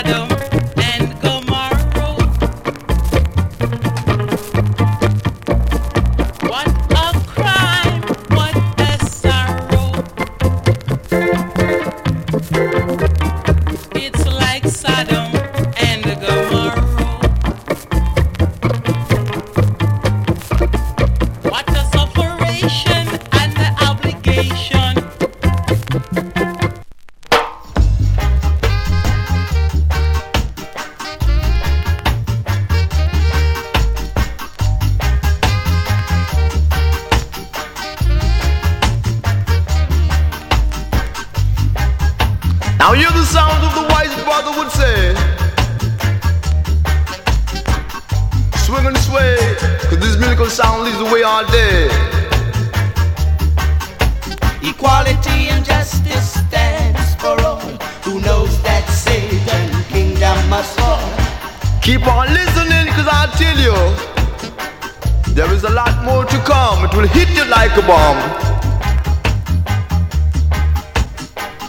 Sodom and Gomorrah. What a crime, what a sorrow. It's like Sodom and Gomorrah. What a separation and the obligation. Now hear the sound of the wise brother would say, swing and sway, cause this musical sound leads the way all day. Equality and justice stands for all who knows that Satan's kingdom must fall. Keep on listening, cause I tell you, there is a lot more to come. It will hit you like a bomb.